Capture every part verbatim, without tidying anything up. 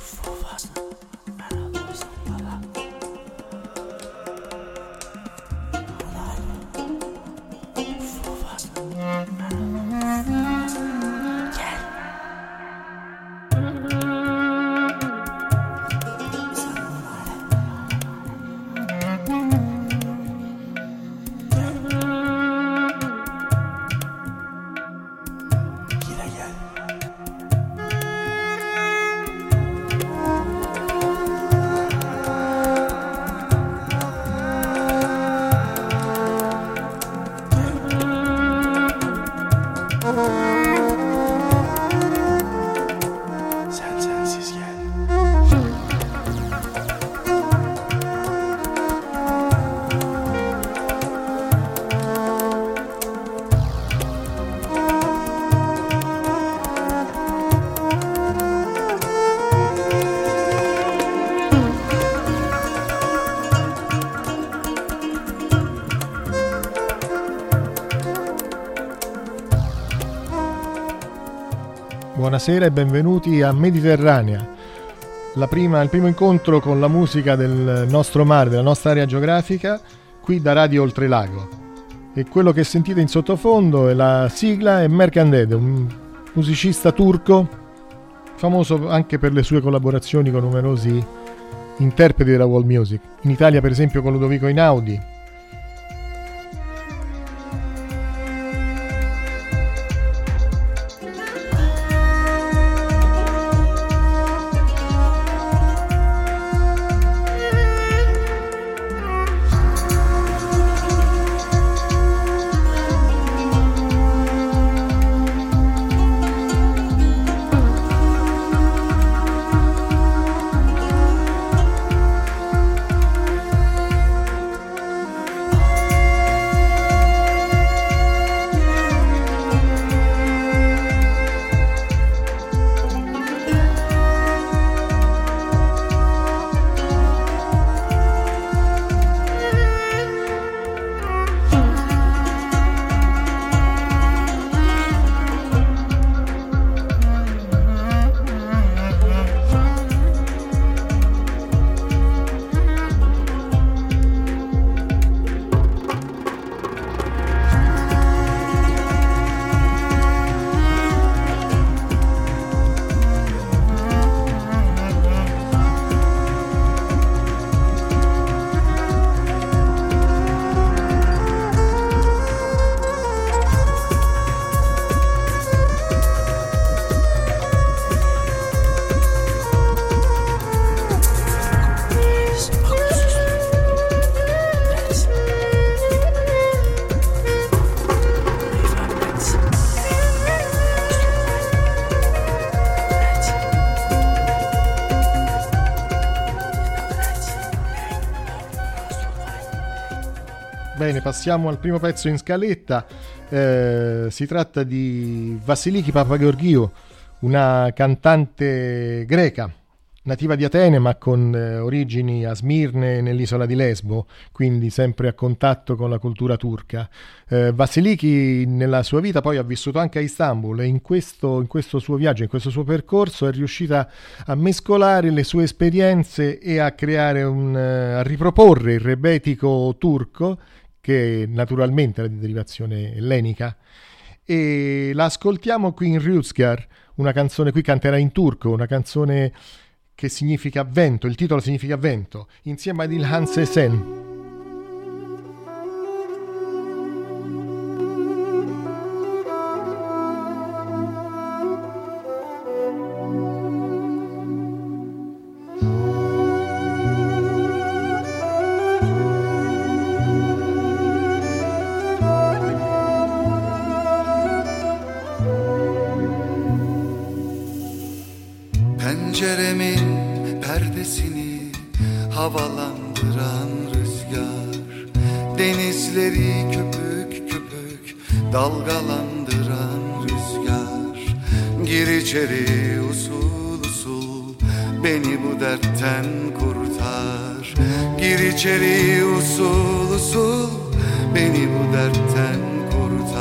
Buonasera e benvenuti a Mediterranea, la prima, il primo incontro con la musica del nostro mare, della nostra area geografica, qui da Radio Oltrelago. E quello che sentite in sottofondo è la sigla è Merkandede, un musicista turco famoso anche per le sue collaborazioni con numerosi interpreti della world music, in Italia per esempio con Ludovico Einaudi. Bene, passiamo al primo pezzo in scaletta. Eh, si tratta di Vasiliki Papageorgiou, una cantante greca, nativa di Atene ma con eh, origini a Smirne nell'isola di Lesbo, quindi sempre a contatto con la cultura turca. Eh, Vasiliki nella sua vita poi ha vissuto anche a Istanbul e in questo, in questo suo viaggio, in questo suo percorso è riuscita a mescolare le sue esperienze e a creare un, a riproporre il rebetico turco, che naturalmente è di derivazione ellenica, e la ascoltiamo qui in Rüzgar, una canzone, qui canterà in turco, una canzone che significa vento, il titolo significa vento, insieme ad Ilhan Sesen. Penceremin perdesini havalandıran rüzgar, denizleri köpük köpük dalgalandıran rüzgar. Gir içeri usul usul, beni bu dertten kurtar. Gir içeri usul usul, beni bu dertten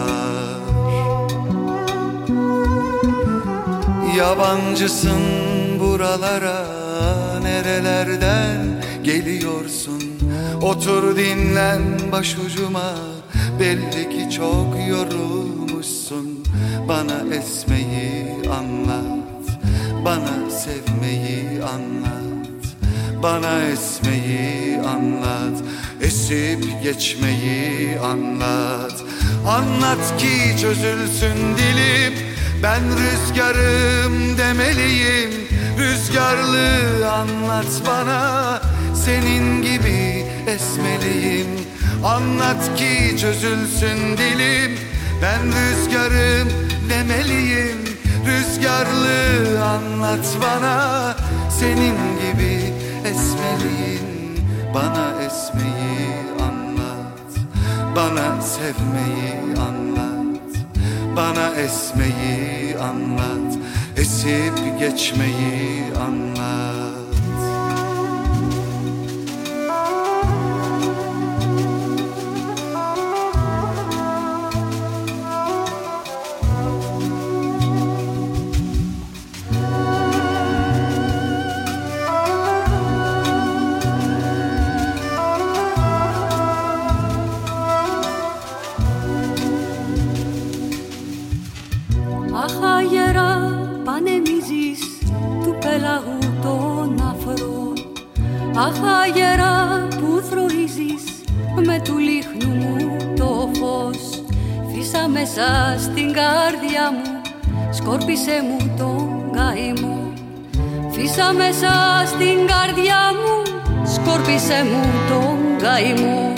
kurtar. Yabancısın buralara, nerelerden geliyorsun? Otur dinlen başucuma, belli ki çok yorulmuşsun. Bana esmeyi anlat, bana sevmeyi anlat. Bana esmeyi anlat, esip geçmeyi anlat. Anlat ki çözülsün dilim, ben rüzgarım demeliyim. Rüzgarlı anlat bana, senin gibi esmeliyim. Anlat ki çözülsün dilim, ben rüzgarım demeliyim. Rüzgarlı anlat bana, senin gibi esmeliyim. Bana esmeyi anlat, bana sevmeyi anlat. Bana esmeyi anlat, esip geçmeyi anlat. Αχ, αγερά που θροίζεις με του λίχνου μου το φως. Φύσα μέσα στην καρδιά μου, σκόρπισε μου τον καημό. Φύσα μέσα στην καρδιά μου, σκόρπισε μου τον καημό.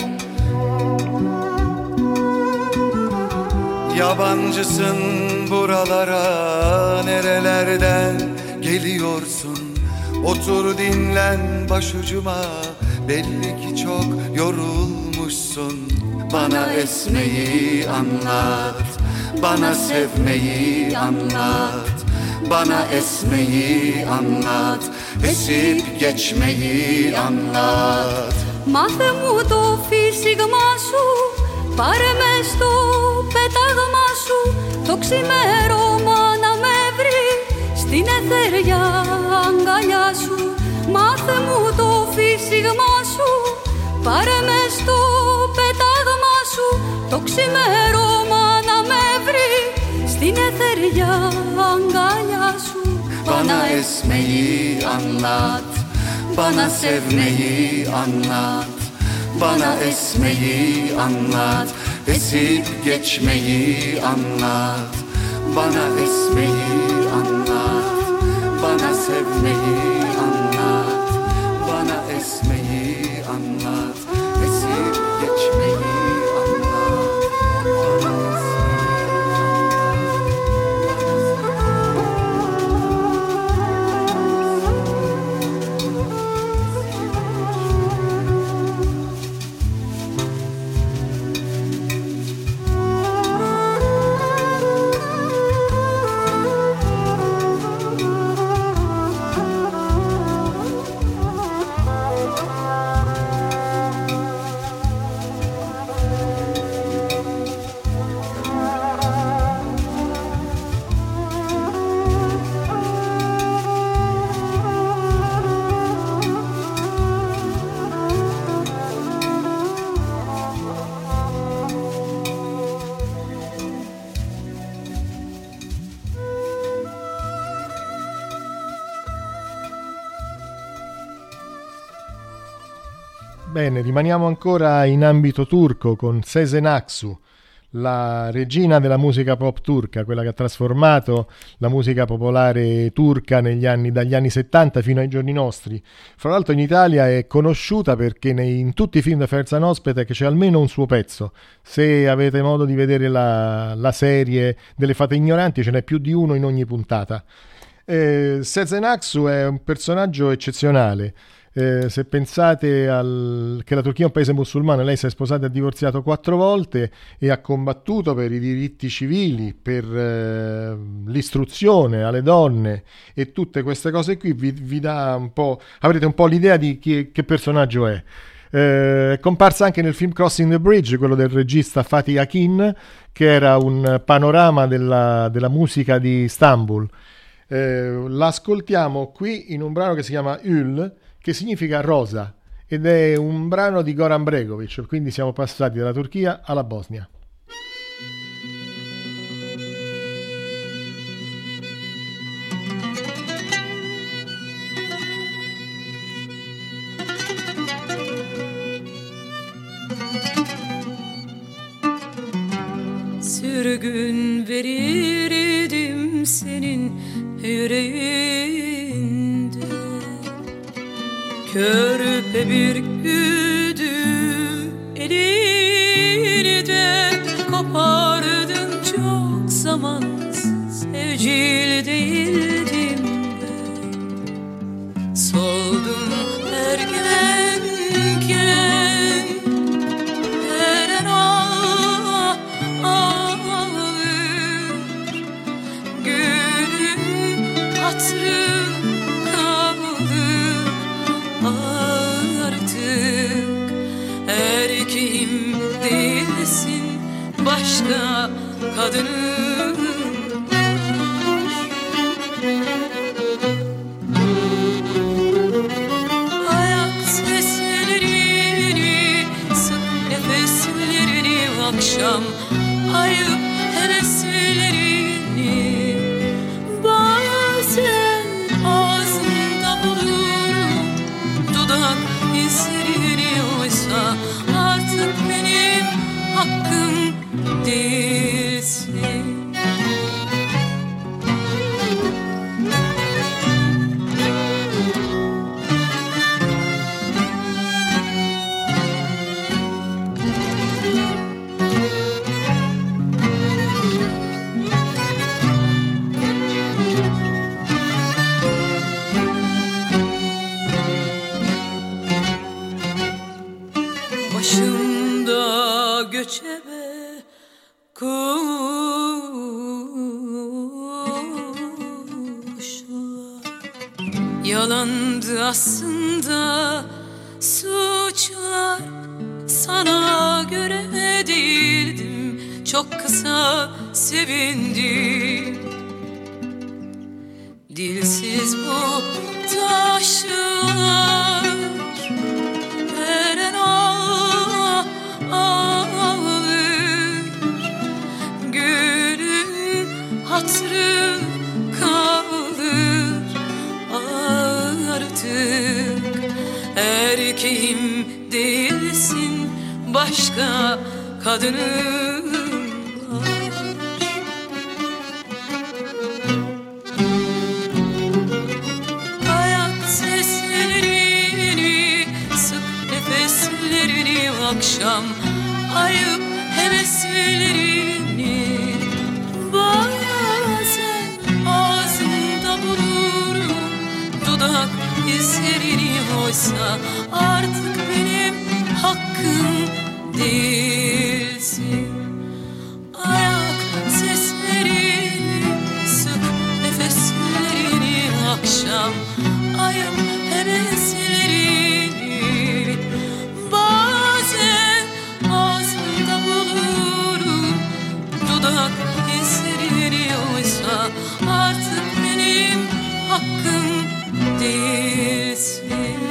Yabancısın buralara, nerelerden geliyorsun? Otur dinlen başucuma, belli ki çok yorulmuşsun. Bana esmeyi anlat, bana sevmeyi anlat. Bana esmeyi anlat, esip geçmeyi anlat. Μάθε μου το φύσιγμα σου, πάρε με στο πέταγμα σου. Το ξημέρωμα να με βρει στην αιθέρια αγκαλιά σου. Μάθε μου το φύσιγμα σου, πάρε με στο πέταγμα σου. Το ξημέρωμα να με βρει στην αιθέρια αγκαλιά σου. Bana esmeyi anlat, bana sevmeyi anlat. Bana esmeyi anlat, esip geçmeyi anlat. Bana esmeyi anlat, bana sevmeyi anlat. Bana esmeyi anlat, esip geçmeyi anlat. Bana Bene, rimaniamo ancora in ambito turco con Sezen Aksu, la regina della musica pop turca, quella che ha trasformato la musica popolare turca negli anni, dagli anni settanta fino ai giorni nostri. Fra l'altro in Italia è conosciuta perché nei, in tutti i film da Ferzan Ospete c'è almeno un suo pezzo. Se avete modo di vedere la, la serie delle Fate Ignoranti, ce n'è più di uno in ogni puntata. Eh, Sezen Aksu è un personaggio eccezionale. Eh, se pensate al, che la Turchia è un paese musulmano, lei si è sposata e ha divorziato quattro volte e ha combattuto per i diritti civili, per eh, l'istruzione alle donne e tutte queste cose qui, vi, vi dà un po', avrete un po' l'idea di chi, che personaggio è. Eh, è comparsa anche nel film Crossing the Bridge, quello del regista Fatih Akin, che era un panorama della, della musica di Istanbul. Eh, l'ascoltiamo qui in un brano che si chiama Ül, che significa rosa, ed è un brano di Goran Bregovic, quindi siamo passati dalla Turchia alla Bosnia. Sürgün verirdim senin yüreğinde, körpe bir güdü elinde, kopardın çok zamansız, sevgili değildim de, soldum ergenken, veren ağ, ağır, gönlüm hatırım kalır artık, erkeğim değilsin, başka kadınım. Ayak seslerini, sık nefeslerini, akşam ayıp heveslerini, bazen ağzımda bulurum dudak izlerini, oysa artık benim hakkım değilsin. Başımda göçebe kuşlar, yalandı aslında suçlar, sana göre değildim, çok kısa sevindim. Dilsiz bu taşlar, veren ağ, ağır, gülüm hatırım kalır artık, erkeğim değilsin, başka kadınım var. Ayak seslerini, sık nefeslerini, akşam ayıp heveslerini, bazen ağzımda bulurum dudak izlerini, oysa artık benim hakkım değilsin. Ayak seslerini, sık nefeslerini, akşam ayıp heveslerini, bazen ağzımda bulurum dudak izlerini, oysa artık benim hakkım değilsin.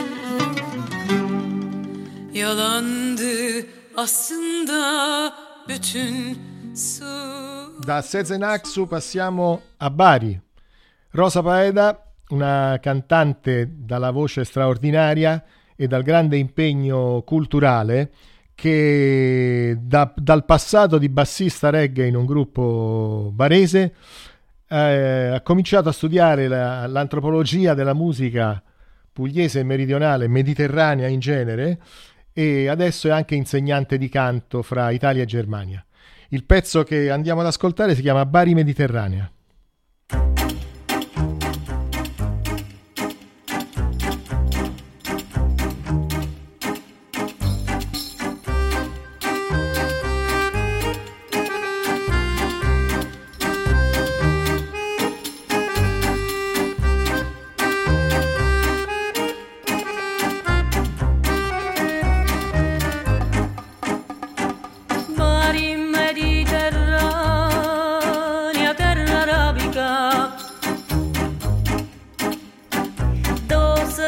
Yalandı aslında bütün su. Da Sezenaksu passiamo a Bari. Rosa Paeda, una cantante dalla voce straordinaria e dal grande impegno culturale, che da, dal passato di bassista reggae in un gruppo barese eh, ha cominciato a studiare la, l'antropologia della musica pugliese e meridionale, mediterranea in genere, e adesso è anche insegnante di canto fra Italia e Germania. Il pezzo che andiamo ad ascoltare si chiama Bari Mediterranea. Bari Mediterranea, terra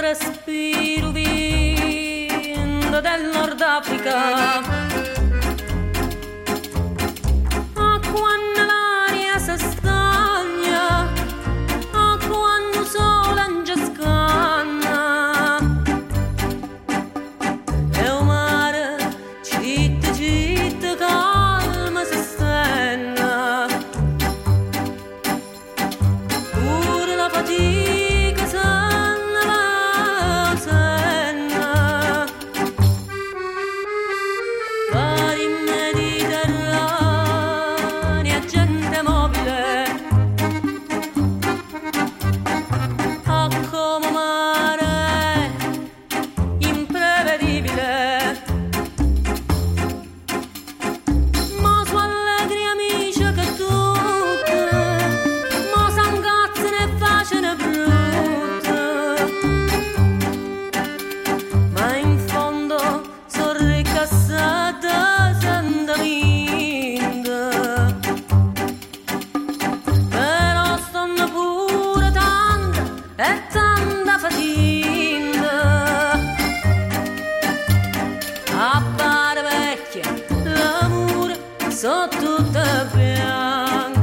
respiro vindo del Nord Africa. A quando l'aria si stagna, a quando il sole non scanna, e il mare citta citta calma si stenna, pure la fatica se ne va, se ne vari mediterranea, gente mobile, a come mare imprevedibile, ma su allegri amici che tutte, ma s'angazzano e facciano brutte, ma in fondo sono ricassata senza vinta, però stanno pure tanta e tanta fatica, appare vecchia l'amore sotto tutte bianche,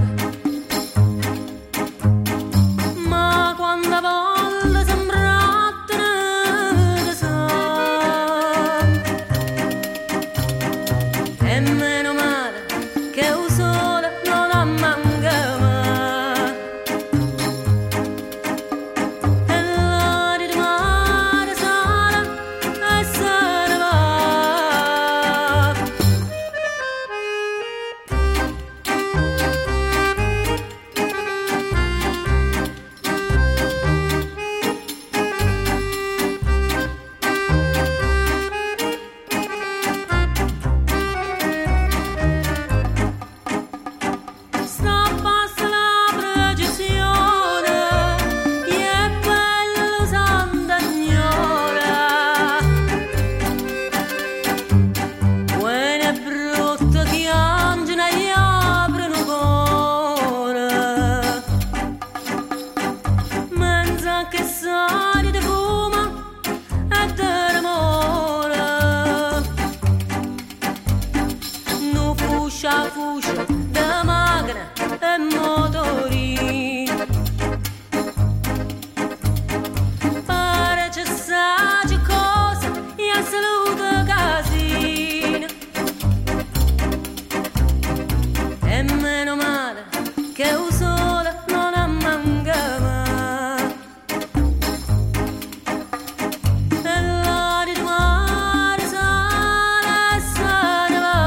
ma quando a volte sembra tenere sangue, e meno male che il sole non ammanca mai, e l'aria di mare sale e se ne va. Sta passa la precisione, e è bello Sant'Agnola, buono e brutto piangono e gli aprono cuore, menza che sali di fumo e di remore, nu fuscia fuscia da macchina e motori, pare c'è saggia cosa e a salute casino, e meno male che il sole non ammanca mai, e l'aria di mare sale e se ne va.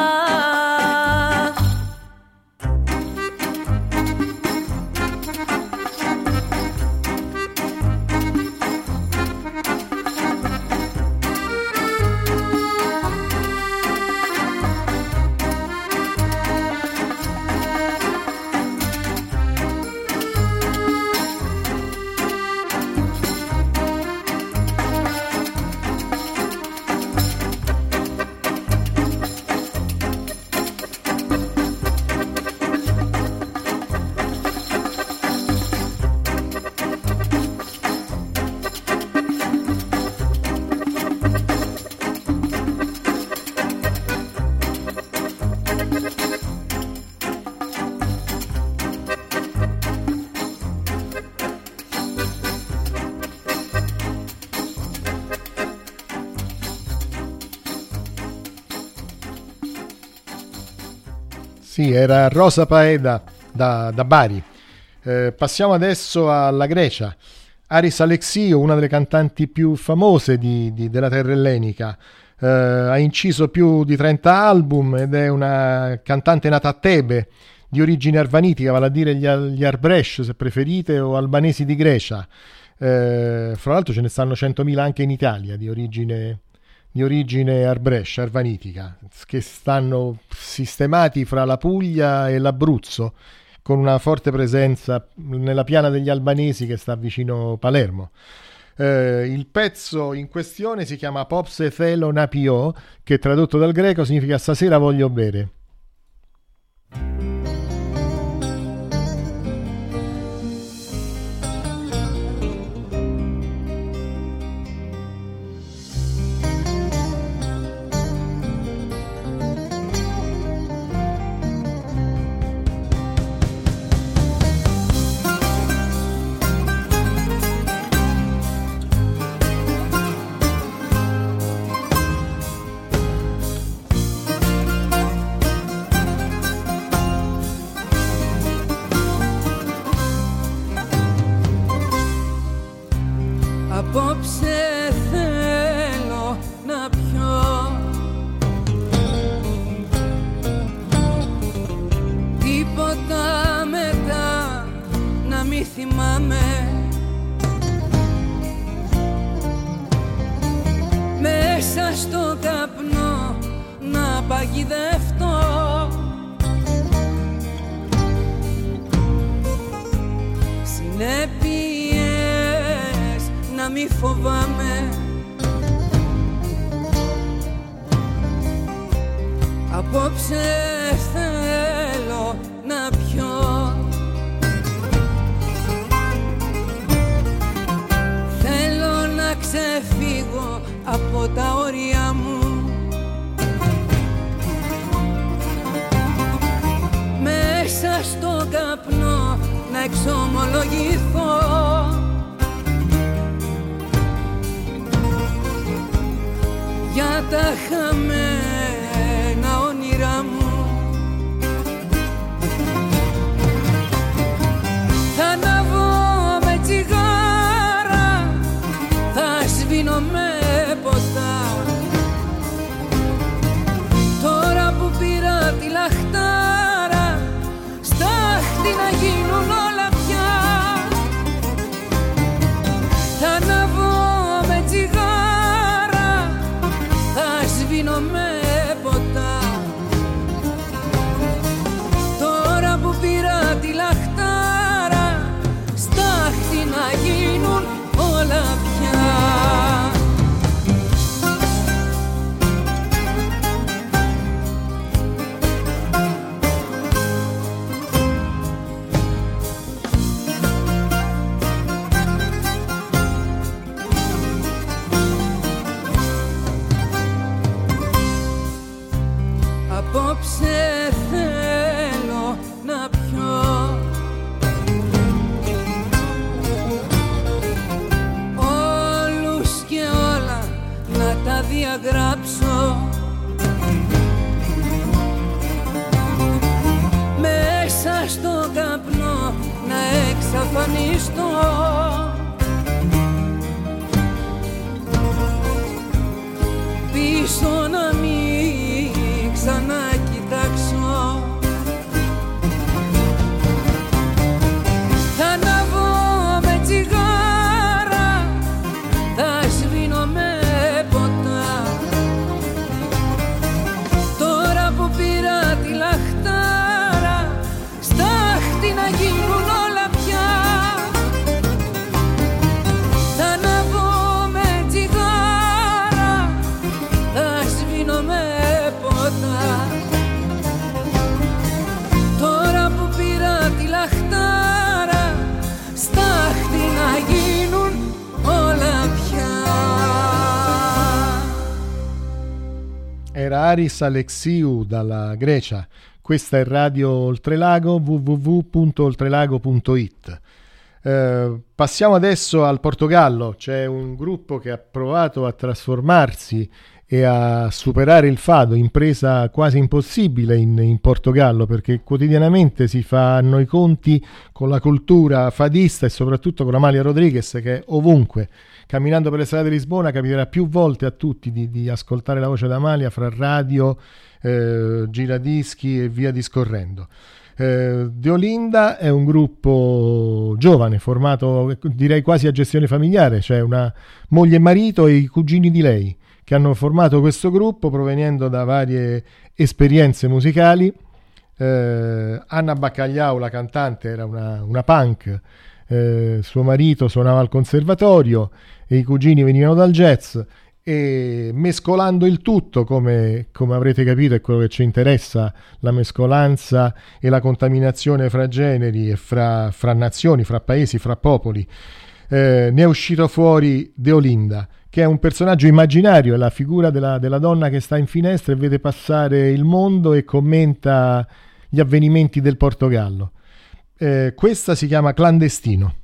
Sì, era Rosa Paeda da, da Bari. Eh, passiamo adesso alla Grecia. Haris Alexiou, una delle cantanti più famose di, di, della terra ellenica, eh, ha inciso più di trenta album ed è una cantante nata a Tebe, di origine arvanitica, vale a dire gli, gli Arbresh, se preferite, o albanesi di Grecia. Eh, fra l'altro ce ne stanno centomila anche in Italia di origine, di origine Arbresh, arvanitica, che stanno sistemati fra la Puglia e l'Abruzzo, con una forte presenza nella piana degli albanesi che sta vicino Palermo. Eh, il pezzo in questione si chiama Popse Thelo Napio, che tradotto dal greco significa stasera voglio bere. παγιδευτώ. Συνέπειες να μη φοβάμαι, απόψε θέλω να πιω. Θέλω να ξεφύγω από τα όρια μου, μέσα στο καπνό να εξομολογηθώ. Για τα χαμένα όνειρά μου. Θα αναβώ με τσιγάρα, θα σβήνω με ποτά. Τώρα που πήρα τη λαχτάρα, στάχτη να γίνουν όλα πια. Θα αναβώ με τσιγάρα, θα σβήνω με ποτά. Τώρα που πήρα τη λαχτάρα, στάχτη να γίνουν όλα πια. Απόψε θέλω να πιω. Όλους και όλα να τα διαγράψω. Μέσα στο καπνό να εξαφανιστώ. Πίσω να μην ξανακοιτάξω. Θα αναβώ με τσιγάρα, θα σβήνω με ποτά. Τώρα που πήρα τη λαχτάρα, στάχτη να γίνουν όλα πια. Θα αναβώ με τσιγάρα, θα σβήνω με ποτά. Τώρα που πήρα τη λαχτάρα, στάχτη να γίνουν όλα πια. Era Aris Alexiou dalla Grecia. Questa è Radio Oltrelago, w w w punto oltrelago punto i t. Eh, passiamo adesso al Portogallo. C'è un gruppo che ha provato a trasformarsi e a superare il fado, impresa quasi impossibile in, in Portogallo, perché quotidianamente si fanno i conti con la cultura fadista e soprattutto con Amália Rodrigues, che è ovunque. Camminando per le strade di Lisbona capiterà più volte a tutti di, di ascoltare la voce d'Amália fra radio, eh, giradischi e via discorrendo. Eh, Deolinda è un gruppo giovane, formato direi quasi a gestione familiare, cioè una moglie e marito e i cugini di lei che hanno formato questo gruppo proveniendo da varie esperienze musicali. Eh, Anna Baccagliao, la cantante, era una, una punk, eh, suo marito suonava al conservatorio e i cugini venivano dal jazz, e mescolando il tutto, come, come avrete capito è quello che ci interessa, la mescolanza e la contaminazione fra generi e fra, fra nazioni, fra paesi, fra popoli, eh, ne è uscito fuori Deolinda, che è un personaggio immaginario, è la figura della, della donna che sta in finestra e vede passare il mondo e commenta gli avvenimenti del Portogallo. Eh, questa si chiama Clandestino.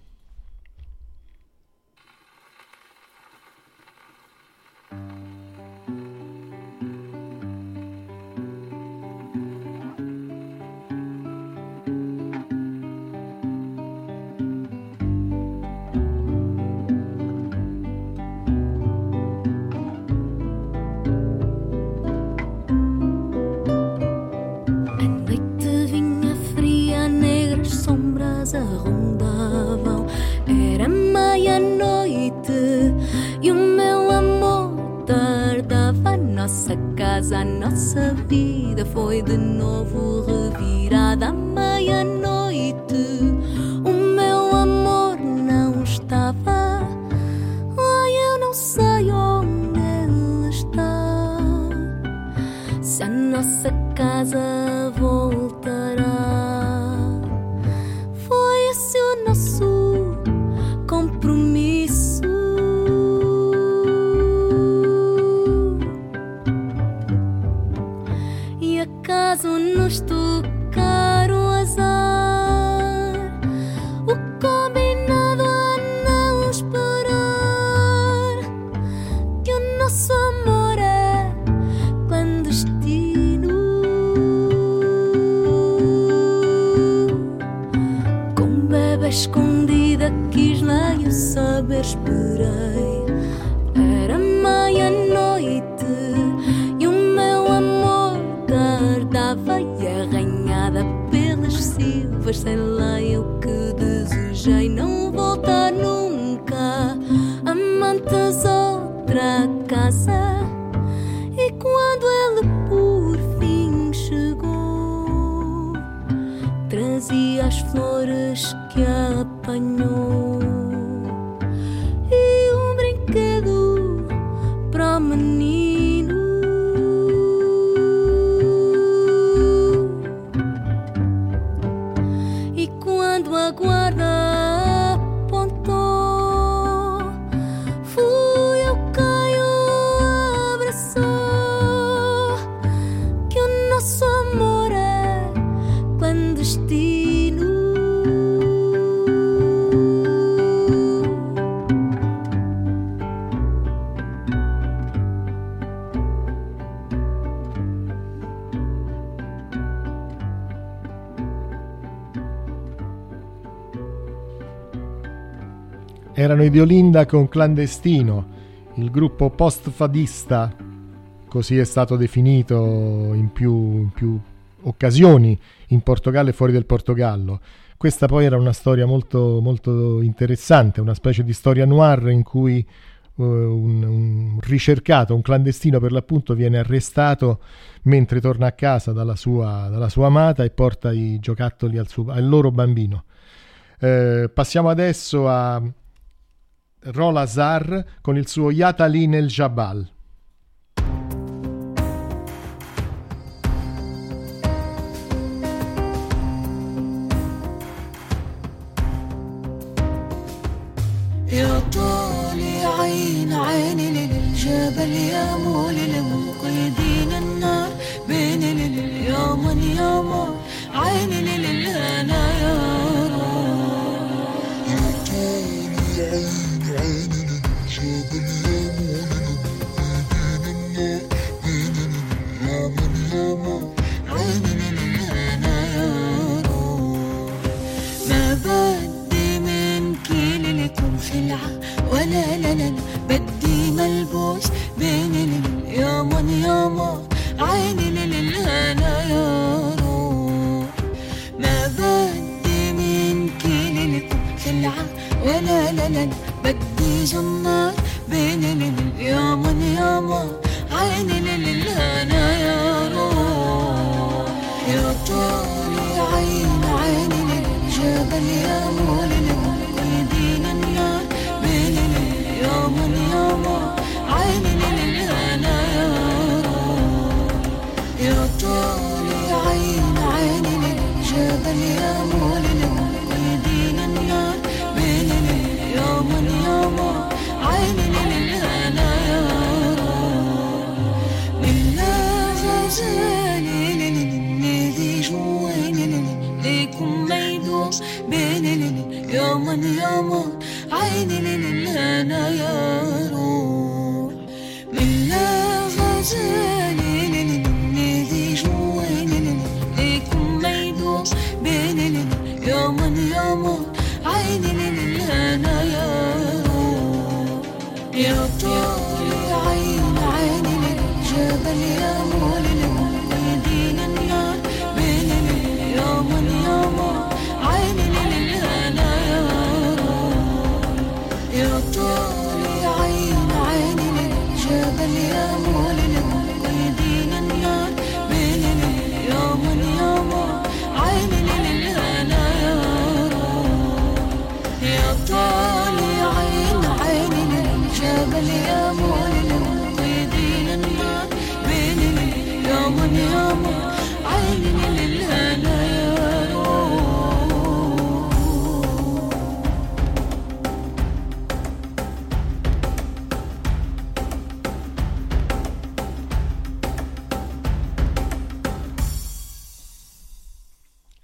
A noite vinha fria, negras sombras a rondava nossa casa, a nossa vida foi de novo revirada à meia-noite. O meu amor não estava, ai, eu não sei onde ele está. Se a nossa casa voltará, foi esse o nosso compromisso. E acaso nos tocar o azar, o combinado a não esperar, que o nosso amor é clandestino. Com bebê escondida quis nem o saber, esperei. Era meia-noite e o meu amor tardava, e arranhada pelas silvas, sei lá eu que desejei não voltar nunca. Amantes outra casa, e quando ele por fim chegou, trazia as flores que apanhou e um brinquedo para o menino. E quando a guarda apontou, fui eu quem o abraçou, que o nosso amor é clandestino. Erano i Diolinda con Clandestino, il gruppo post-fadista, così è stato definito in più, in più occasioni in Portogallo e fuori del Portogallo. Questa poi era una storia molto, molto interessante, una specie di storia noir in cui uh, un, un ricercato, un clandestino per l'appunto, viene arrestato mentre torna a casa dalla sua, dalla sua amata e porta i giocattoli al, suo, al loro bambino. Eh, passiamo adesso a Rola Zar con il suo Yatali nel Jabal. يا طالي عين عيني للجبل يا مولي لمقيدين النار بين اليوم يوم عيني للهنا يا روح. يا طالي عين عيني للجبل يا مولي لمقيدين النار بين اليوم يوم عيني للهنا يا روح. ما بدي منكي لكم خلعة ولا لا لا بدي ملبوس بين اليوم واليوم عيني للهنا يا روح. ما بدي منكي لكم خلعة ولا لا لا بدي جنار بين اليوم واليوم عيني للهنا يا روح. يا طالي عين عيني للجبل يا مولي لمقيدين النار بين اليوم واليوم عيني للهنا يا روح. يا طالي عين عيني للجبل يا مولي لمقيدين النار بين اليوم واليوم عيني للهنا يا روح. بالله غزالي للنادي جويني ليكم ما يدوم بين اليوم واليوم عيني للهنا يا روح. بالله غزالي للنادي جويني ليكم ما يدوم بين اليوم واليوم عيني للهنا يا روح. يا طالي عين عيني للجبل يا مولي لمقيدين النار بين اليوم واليوم عيني للهنا يا روح. يا طالي عين عيني للجبل يا مولي لمقيدين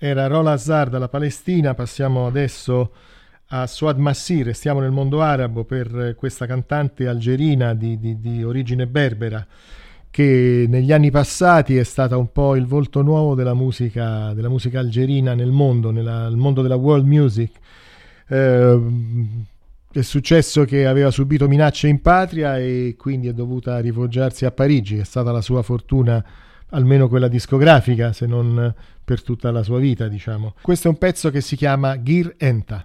era Rola Azar dalla Palestina. Passiamo adesso a Suad Massi, restiamo nel mondo arabo per questa cantante algerina di, di, di origine berbera che negli anni passati è stata un po' il volto nuovo della musica, della musica algerina nel mondo, nella, nel mondo della world music. Eh, è successo che aveva subito minacce in patria e quindi è dovuta rifugiarsi a Parigi. È stata la sua fortuna, almeno quella discografica, se non per tutta la sua vita, diciamo. Questo è un pezzo che si chiama Gir Enta.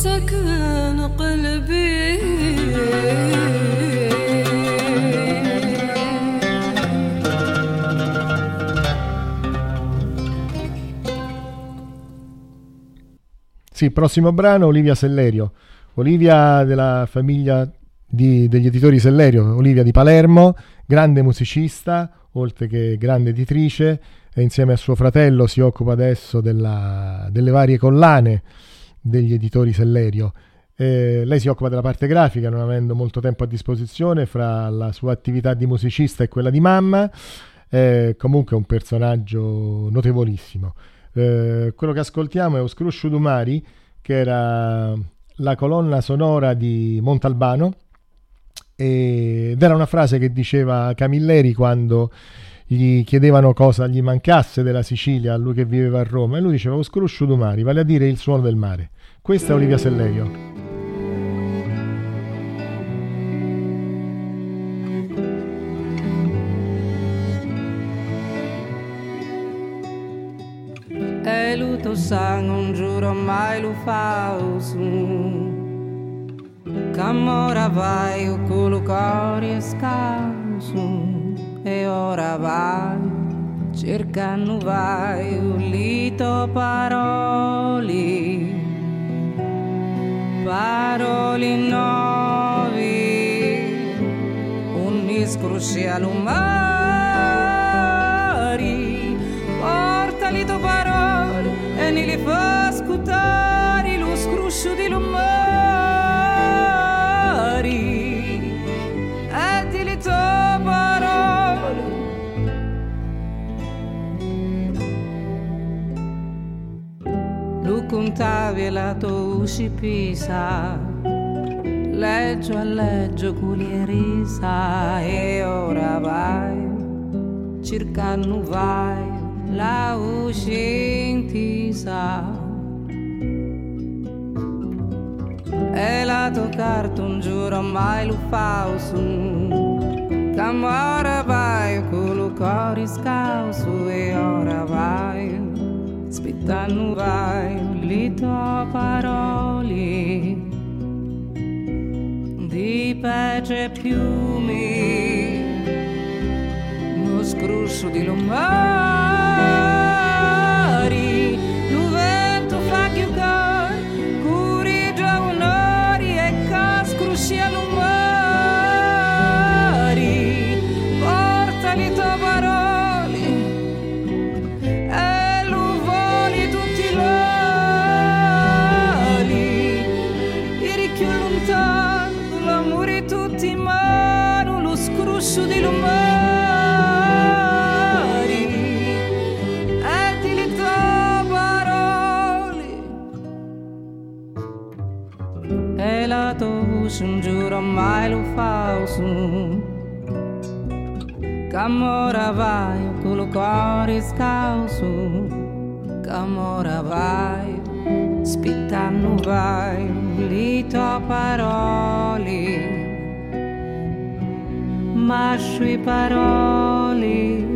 سكن قلبي Sì, prossimo brano, Olivia Sellerio. Olivia della famiglia di, degli editori Sellerio, Olivia di Palermo, grande musicista, oltre che grande editrice, e insieme a suo fratello si occupa adesso della, delle varie collane degli editori Sellerio. Eh, lei si occupa della parte grafica, non avendo molto tempo a disposizione fra la sua attività di musicista e quella di mamma. Eh, comunque è un personaggio notevolissimo. Eh, quello che ascoltiamo è Oscrusciu du Mari, che era la colonna sonora di Montalbano, ed era una frase che diceva Camilleri quando gli chiedevano cosa gli mancasse della Sicilia, a lui che viveva a Roma, e lui diceva Oscrusciu du Mari, vale a dire il suono del mare. Questa è Olivia Sellerio. E luto sang non giuro mai lo falso, che vai o colo cuore scalzo, e ora vai cercando vai un lito paroli, paroli nuovi, un iscrusci all'umari, porta lito paroli e ne li fa ascoltare lo scruscio di lumari, e di lito paroli. Lu contavi la tua uscipisa, leggio a leggio culierisa, e ora vai cercando vai la uscintisa, e la tua carta un giuro mai lo falso, che ora vai con lo cuore scalzo, e ora vai aspettando vai le tue parole di pece piumi, lo scruscio di lumari, lo vento fa chiucare, curi già un'ori e ca scrusci a lumari, porta le tue parole e lo voli tutti l'oli, e ricchio lontano l'amore tutti in mano, lo scruscio di lumari. Un giuro mai lo falso, che ora vai con lo cuore scalzo, che ora vai aspettando vai le tue parole, ma sui parole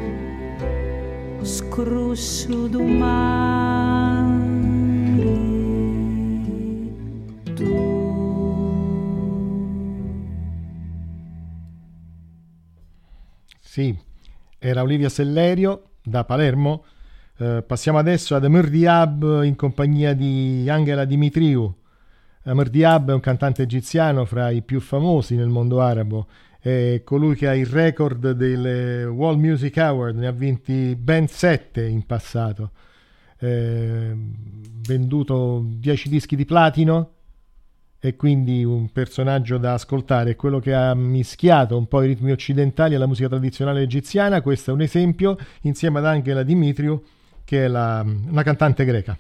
scruscio domani tu. Sì, era Olivia Sellerio da Palermo. Eh, passiamo adesso ad Amr Diab in compagnia di Angela Dimitriou. Amr Diab è un cantante egiziano fra i più famosi nel mondo arabo, è colui che ha il record delle World Music Award, ne ha vinti ben sette in passato, eh, venduto dieci dischi di platino, e quindi un personaggio da ascoltare, quello che ha mischiato un po' i ritmi occidentali alla musica tradizionale egiziana. Questo è un esempio, insieme ad Angela Dimitriou, che è la, una cantante greca.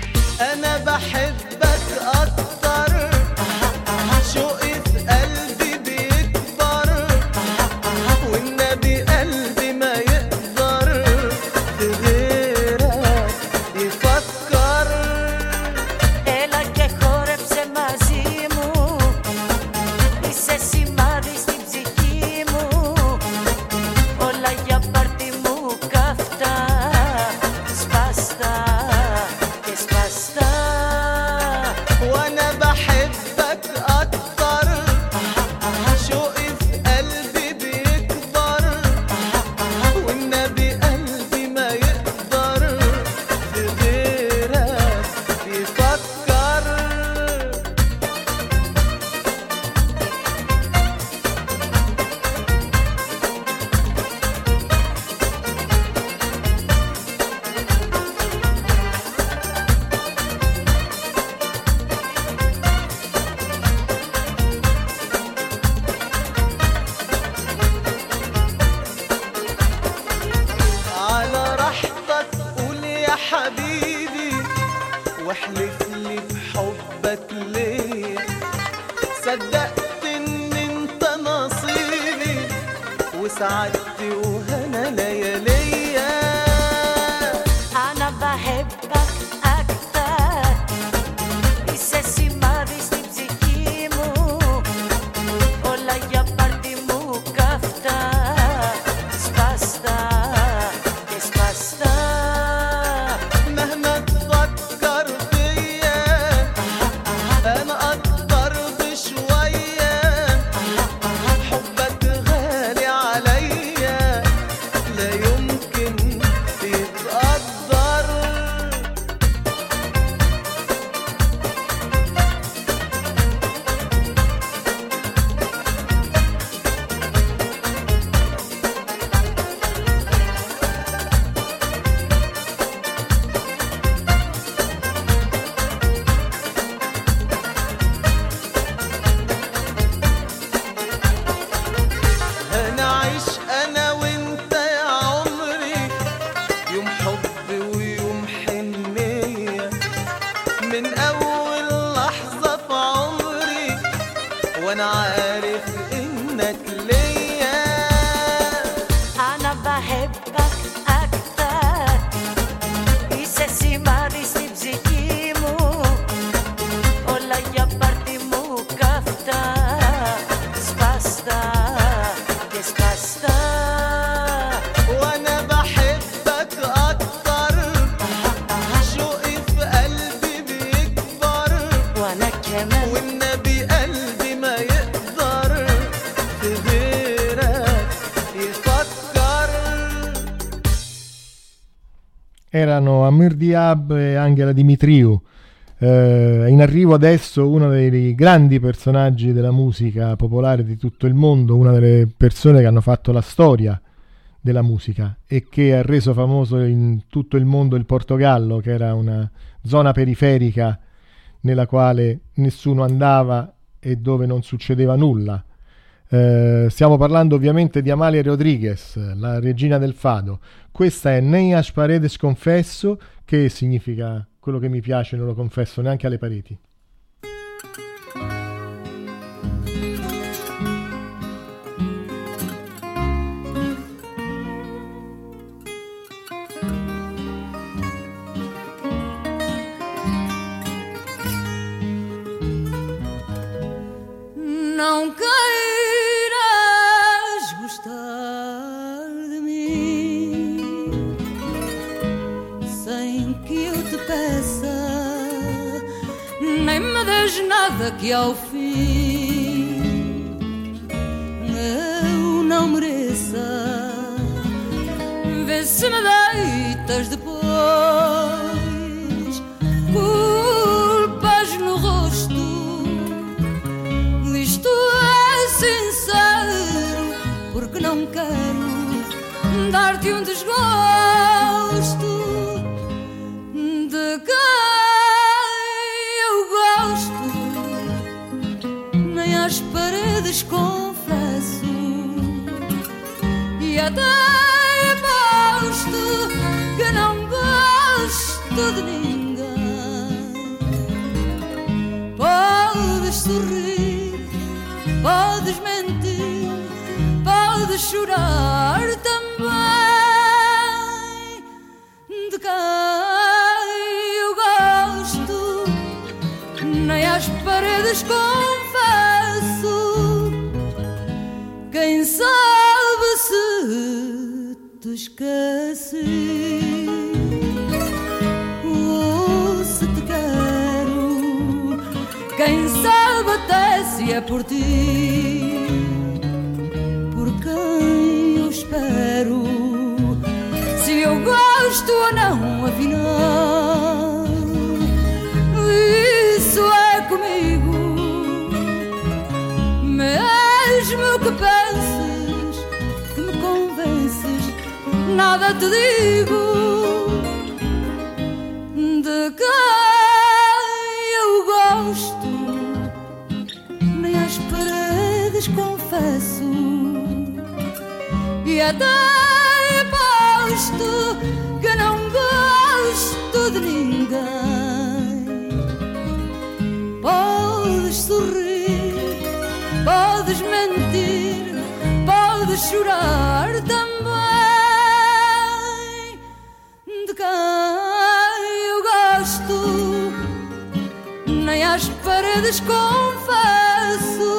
أنا بحبك أكتر، شوقي في قلبي سعادتي وهنا لياليا. أنا بحبك أكتر إحساسي ما بيستبزكيمو ولا يبردي مو كفتا سباستا سباستا. مهما تفكر فيا أنا أكتر بشوية، حبك غالي عليا لا يمكن يتقدر. هنعيش أنا وأنت يا عمري يوم حب ويوم حنية، من أول لحظة في عمري وأنا عارف إنك ليا. أنا بحبك أكتر إحساسي ما بيستبزكيمو ولا يبردي مو كفتا سباستا سباستا. وأنا بحبك أكتر، شوقي في قلبي بيكبر، وأنا كمان والنبي قلبي ما يقدر في غيرك يفكر. Erano Amir Diab e Angela Dimitriou. Eh, in arrivo adesso uno dei grandi personaggi della musica popolare di tutto il mondo, una delle persone che hanno fatto la storia della musica e che ha reso famoso in tutto il mondo il Portogallo, che era una zona periferica nella quale nessuno andava e dove non succedeva nulla. Eh, stiamo parlando ovviamente di Amália Rodrigues, la regina del fado. Questa è Nem às paredes confesso, che significa quello che mi piace non lo confesso neanche alle pareti. Não queiras gostar de mim sem que eu te peça, nem me des nada que ao fim eu não mereça. Vê se me deitas depois culpas no rosto. Isto é sincero, porque não quero dar-te um desgosto de quem eu gosto. Nem às paredes confesso e até aposto que não gosto de ninguém. Podes sorrir, podes mentir, podes chorar também, de quem eu gosto. Nem às paredes confesso, quem sabe se te esqueci ou se te quero. Quem sabe até se é por ti, por quem eu espero, se eu gosto ou não, afinal. Isso é comigo, mesmo que penses que me convences, nada te digo de quem eu gosto. Nem às paredes confesso e até aposto que não gosto de ninguém. Podes sorrir, podes mentir, podes chorar desconfesso.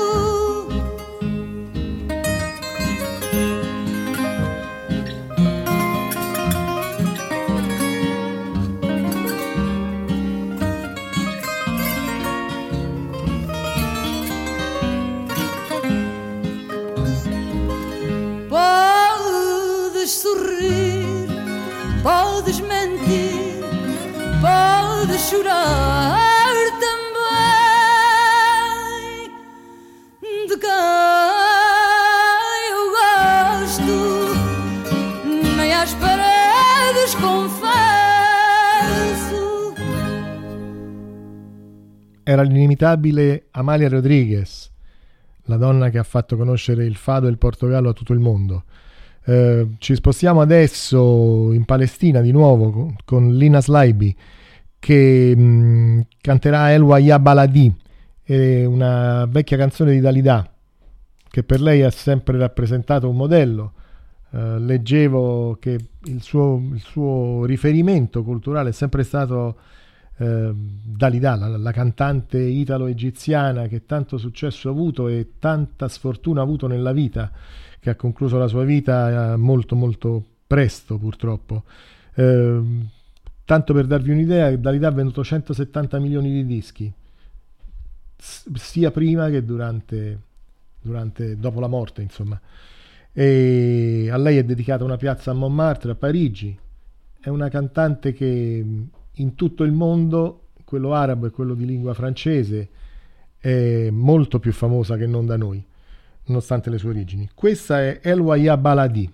Podes sorrir, podes mentir, podes chorar também. De quem eu gosto, nem às paredes confesso. Era l'inimitabile Amalia Rodriguez, la donna che ha fatto conoscere il fado e il Portogallo a tutto il mondo. Eh, ci spostiamo adesso in Palestina di nuovo con, con Lina Slaibi, che mh, canterà El Waya Baladi, è una vecchia canzone di Dalida che per lei ha sempre rappresentato un modello. Eh, leggevo che il suo, il suo riferimento culturale è sempre stato eh, Dalida, la, la cantante italo-egiziana che tanto successo ha avuto e tanta sfortuna ha avuto nella vita, che ha concluso la sua vita molto molto presto purtroppo. Eh, tanto per darvi un'idea, Dalida ha venduto centosettanta milioni di dischi, sia prima che durante, durante dopo la morte, insomma. E a lei è dedicata una piazza a Montmartre, a Parigi. È una cantante che in tutto il mondo, quello arabo e quello di lingua francese, è molto più famosa che non da noi, nonostante le sue origini. Questa è El Waya Baladi.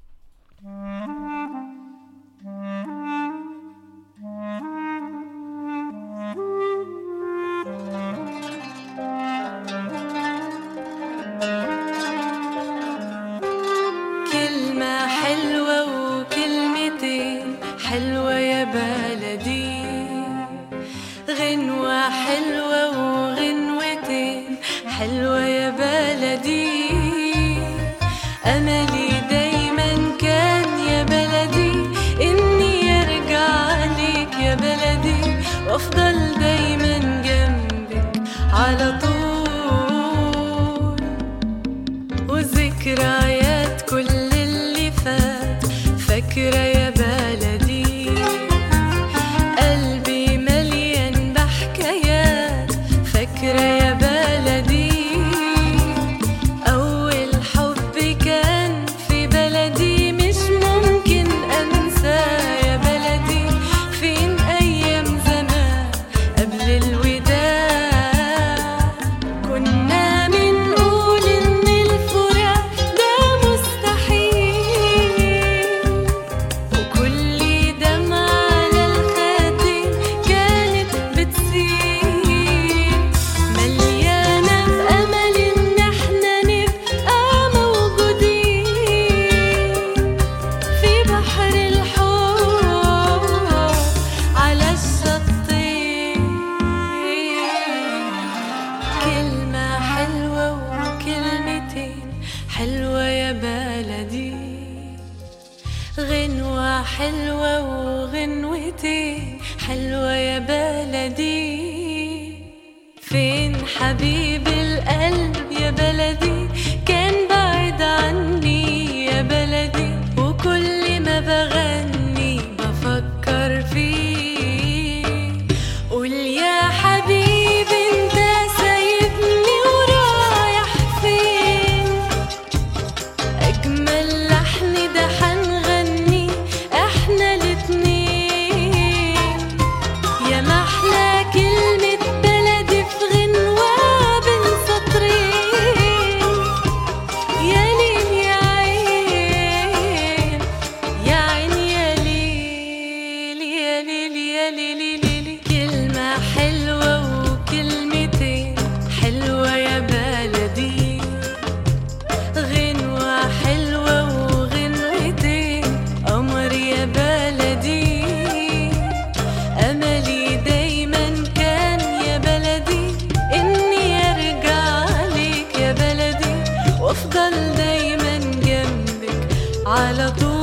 كلمة حلوة وكلمتين حلوة يا بلدي، غنوة حلوة وغنوتين حلوة يا بلدي. أملي دايما كان يا بلدي إني أرجع لك يا بلدي، وأفضل دايما جنبك على طول. وذكريات كل اللي فات فاكرة يا بلدي، قلبي مليان بحكايات فاكرة يا بلدي. أول حب كان في بلدي مش ممكن أنساه يا بلدي. فين أيام زمان قبل الوداع كنا بنقول إن الفراق ده مستحيل، وكل دمعة على الخدين كانت بتسيل، مليانة بأمل إن احنا نبقى موجودين في بحر الحب على الشطين. كلمة حلوة وكلمتين حلوة يا بلدي، غنوة حلوة وغنوتين حلوة يا بلدي. فين حبيب القلب يا بلدي كان بعيد عني يا بلدي، وكل ما بغني بفكر فيه. قول يا حبيبي انت سايبني ورايح فين، أجمل لحن ده حنغني احنا الاتنين. يا محلى كلمة بلدي في غنوة بين سطرين. يا ليل يا عين يا عين يا ليل يا ليل يا ليل ليل. كلمة حلوة وكلمتين حلوة يا بلدي، غنوة حلوة وغنوتين قمر يا بلدي. أملي دايما كان يا بلدي إني أرجع لك يا بلدي، وأفضل دايما جنبك على طول.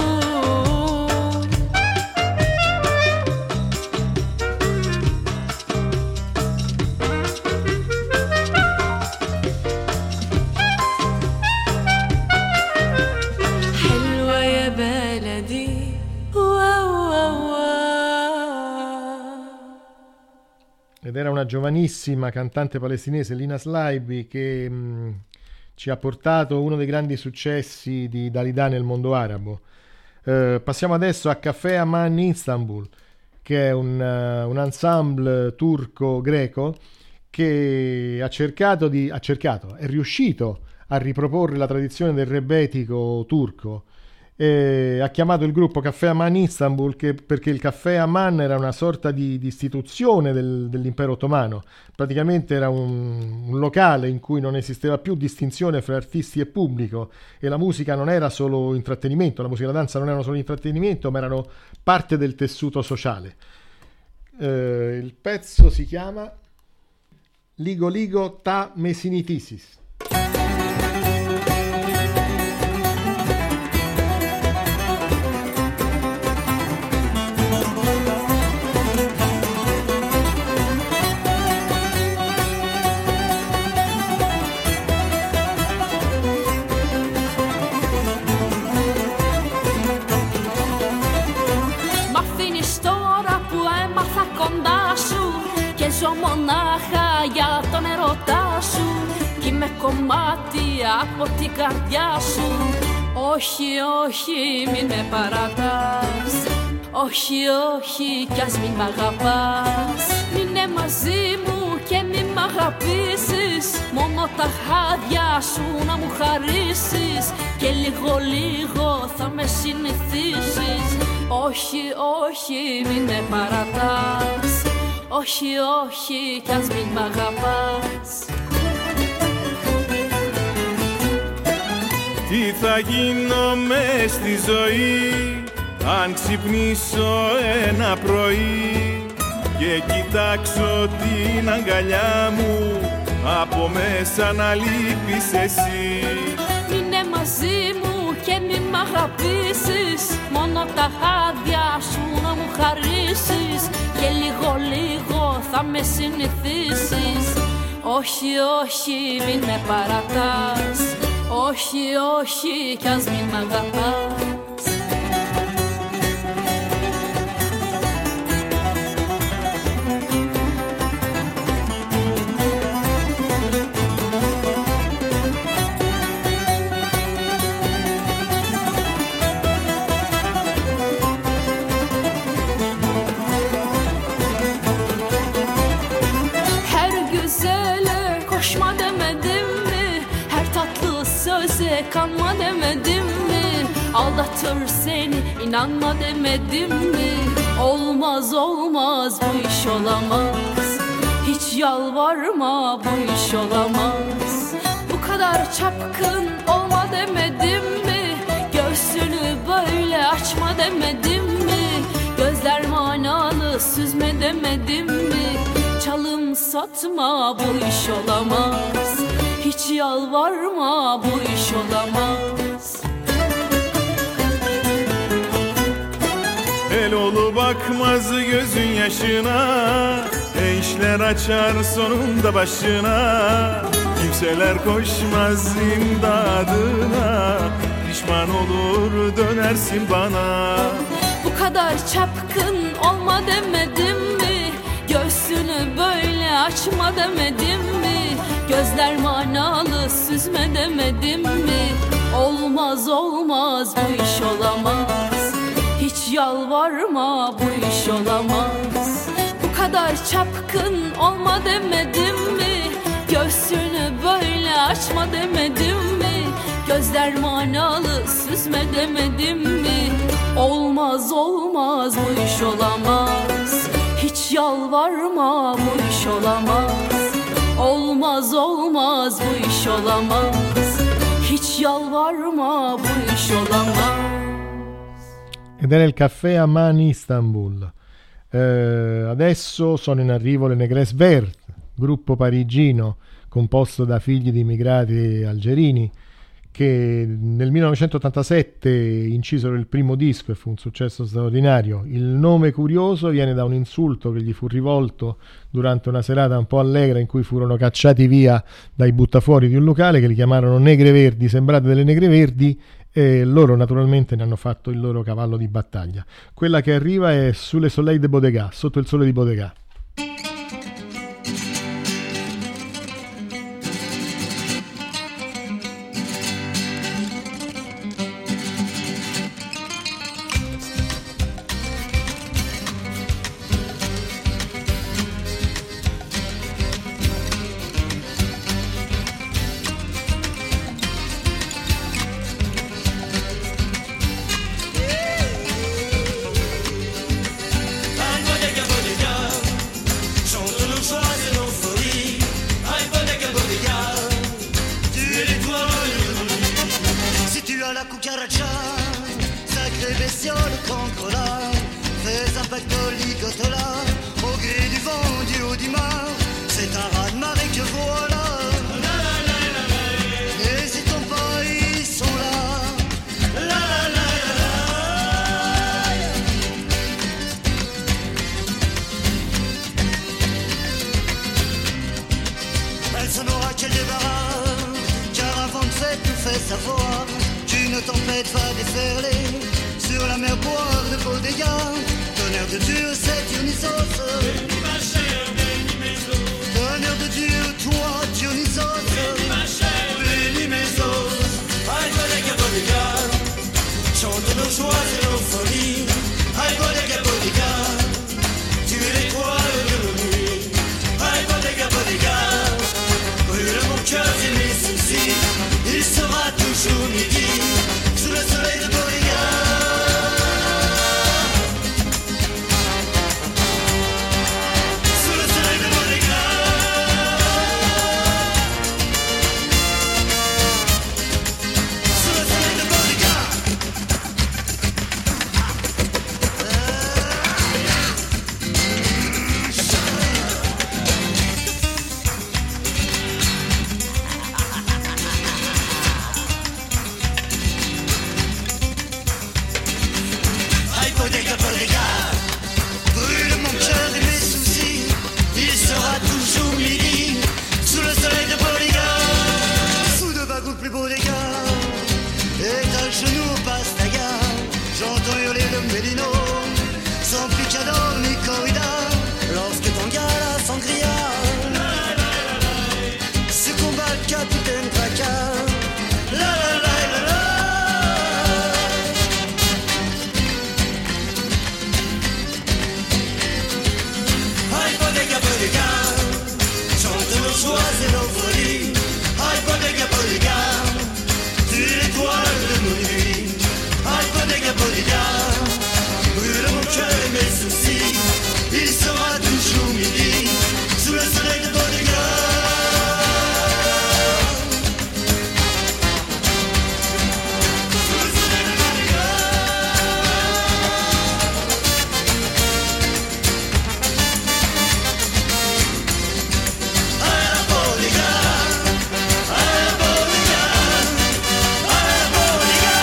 una giovanissima cantante palestinese, Lina Slaibi, che mh, ci ha portato uno dei grandi successi di Dalida nel mondo arabo. Eh, passiamo adesso a Caffè Aman Istanbul, che è un, uh, un ensemble turco-greco che ha cercato di, ha cercato, è riuscito a riproporre la tradizione del rebetico turco. E ha chiamato il gruppo Caffè Aman Istanbul che, perché il Caffè Aman era una sorta di, di istituzione del, dell'impero ottomano. Praticamente era un, un locale in cui non esisteva più distinzione fra artisti e pubblico, e la musica non era solo intrattenimento, la musica e la danza non erano solo intrattenimento, ma erano parte del tessuto sociale. Eh, il pezzo si chiama Ligo Ligo Ta Mesinitisis. Ζω μονάχα για τον ερωτά σου κι είμαι κομμάτι από την καρδιά σου. Όχι, όχι, μην με παρατάς. Όχι, όχι, κι ας μην μ' αγαπάς. Μείνε μαζί μου και μην μ' αγαπήσεις. Μόνο τα χάδια σου να μου χαρίσεις και λίγο λίγο θα με συνηθίσεις. Όχι, όχι, μην με παρατάς. Όχι, όχι, κι ας μην μ' αγαπάς. Τι θα γίνω μες στη ζωή αν ξυπνήσω ένα πρωί και κοιτάξω την αγκαλιά μου από μέσα να λείπεις εσύ. Μείνε μαζί μου και μην μ' αγαπήσεις. Μόνο τα χάδια σου να μου χαρίσεις και λίγο λίγο θα με συνηθίσεις. Όχι, όχι, μην με παρατάς. Όχι, όχι, κι ας μην μ' αγαπάς. Kanma demedim mi? Aldatır seni inanma demedim mi? Olmaz olmaz bu iş olamaz. Hiç yalvarma bu iş olamaz. Bu kadar çapkın olma demedim mi? Göğsünü böyle açma demedim mi? Gözler manalı süzme demedim mi? Çalım satma bu iş olamaz. Hiç yalvarma bu iş olamaz. El olu bakmaz gözün yaşına, eşler açar sonunda başına. Kimseler koşmaz imdadına, pişman olur dönersin bana. Bu kadar çapkın olma demedim mi? Göğsünü böyle açma demedim mi? Gözler manalı süzme demedim mi? Olmaz olmaz bu iş olamaz. Hiç yalvarma bu iş olamaz. Bu kadar çapkın olma demedim mi? Göğsünü böyle açma demedim mi? Gözler manalı süzme demedim mi? Olmaz olmaz bu iş olamaz. Hiç yalvarma bu iş olamaz. Olmaz olmaz bu iş olamaz. Hiç yalvarma bu iş olamaz. Ed era il Caffè Aman Istanbul. Eh, adesso sono in arrivo le Negres Vert, gruppo parigino composto da figli di immigrati algerini che nel millenovecentottantasette incisero il primo disco e fu un successo straordinario. Il nome curioso viene da un insulto che gli fu rivolto durante una serata un po' allegra in cui furono cacciati via dai buttafuori di un locale, che li chiamarono Negre Verdi, sembrate delle Negre Verdi, e loro naturalmente ne hanno fatto il loro cavallo di battaglia. Quella che arriva è Sous le Soleil de Bodega, sotto il sole di Bodega. la cucaracha, sacré bestiole cancrola, fais un pactole ligotola, au gré du vent du haut du mar, c'est un raz-de-marée que voilà. N'hésitons pas, ils sont là. La la la la la. Elle s'en aura quel débarras, car un vent de fête nous fait savoir qu'une tempête va déferler sur la mer boire de beaux dégâts. Tonnerre de Dieu, c'est Dionysos. Bénis ma chère, bénis mes os. Tonnerre de Dieu, toi Dionysos. Bénis ma chère, bénis mes os. Aïe, bodega, bodega, chante nos joies et nos folies. Aïe, bodega, bodega, tu es l'étoile de nos nuits. Aïe, bodega, bodega, brûle mon cœur et mes soucis. Il sera toujours midi sous le soleil de Bodega. Sous le soleil de Bodega. Sous le soleil de Bodega. Aïe, Bodega, Bodega, brûle mon cœur et mes soucis. Il sera toujours midi sous le soleil de Bodega. Sous de bas plus Bodega, et à genoux au pastaga. J'entends hurler le mélino, sans picador ni corrida. Lorsque ton gars la sangria se combat le capitaine Tracas. La la la la la. Aïe, bodega, bodega, chante nos joies et nos folies. Aïe, bodega, bodega, tu es l'étoile de nos nuits. Aïe, bodega, bodega, brûle mon cœur et mes soucis. Il sera toujours midi sous le soleil de Bodega. Sous le soleil de Bodega. À la Bodega, à la Bodega, à la Bodega.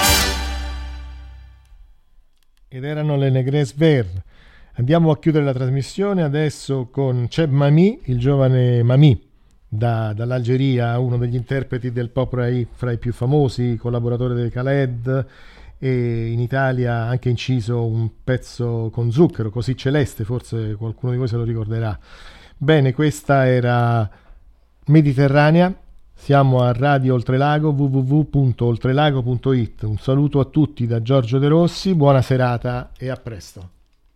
Ed erano le Negres Verts. Andiamo a chiudere la trasmissione adesso con Cheb Mami, il giovane Mami da, dall'Algeria, uno degli interpreti del pop rai fra i più famosi, collaboratore dei Khaled, e in Italia ha anche inciso un pezzo con Zucchero, Così Celeste, forse qualcuno di voi se lo ricorderà. Bene, questa era Mediterranea, siamo a Radio Oltrelago, w w w punto oltrelago punto i t. Un saluto a tutti da Giorgio De Rossi, buona serata e a presto.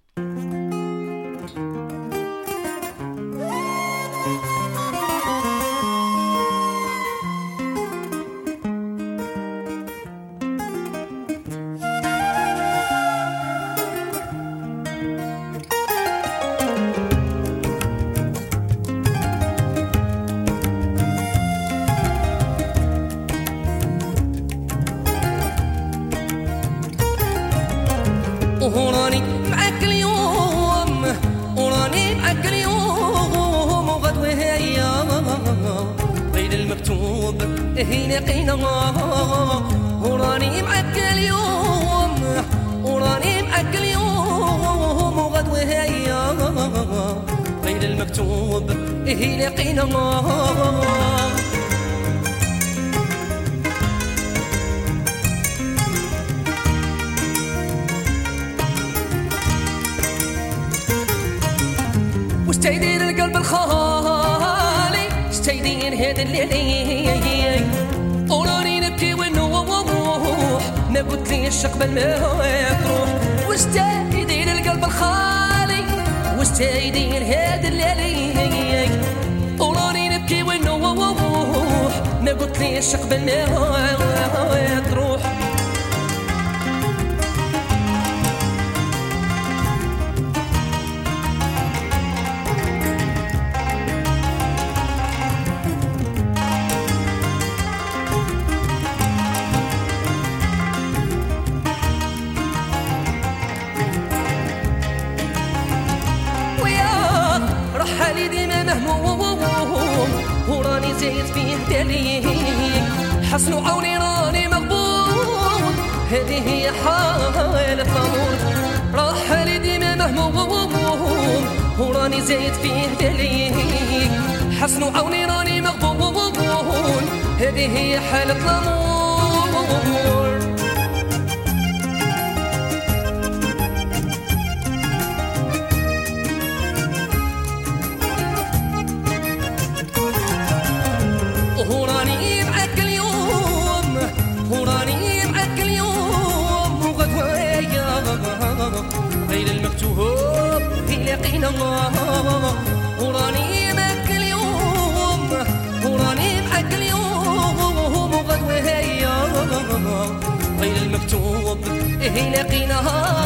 وراني معاك اليوم وراني معاك اليوم وغدوة هيا غير المكتوب هنا قينا وراني معاك اليوم وراني معاك اليوم وغدوة هيا غير المكتوب هنا قينا تيدين القلب الخالي تيدين هذا الليل قولوني نبكي ونوح ما قلت ليش قبل ما تروح واش تيدين القلب الخالي واش تيدين هذا الليل قولوني نبكي ونوح ما قلت ليش قبل ما تروح وراني زايد فيه دليل حسن عوني راني مغبون هذه هي حالة الأمور راح لي ديما مهموم وراني زايد فيه دليل حسن عوني راني مغبون هذه هي حالة الأمور وراني معاك اليوم وراني معاك اليوم وغدوايا غير المكتوب في لقينا وراني معاك اليوم وراني معاك اليوم وغدوايا غير المكتوب في لقينا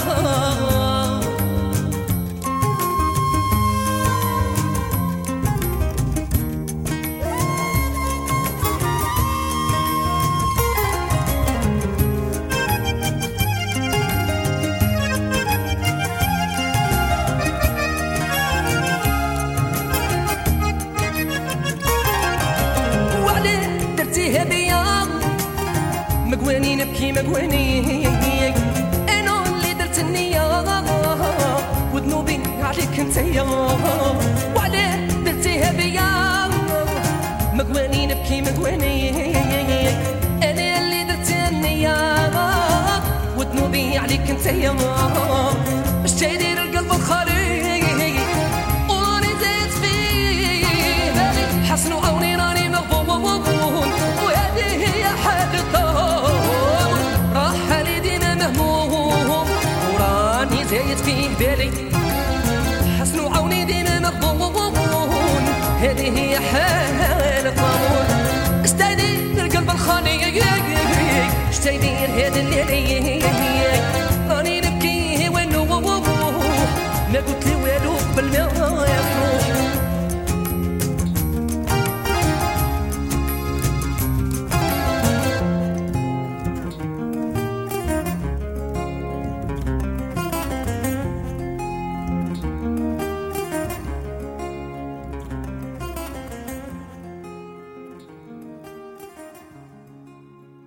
مقواني نبكي مقواني انا اللي درت النية وذنوبي عليك انتيا وعلاه درتيها بيا مقواني نبكي مقواني انا اللي درت النية وذنوبي عليك انتيا اش تيدير القلب الخالي وراني زاد فيه حسن عوني راني مغبون وهذه هي حالة زايد فيه بالي حسن عوني ديما مغبون هذه هي حالة الأمور استدير القلب الخالي اشتيدير هذا الليل راني نبكي ونوح ما قلت لي والو قبل ما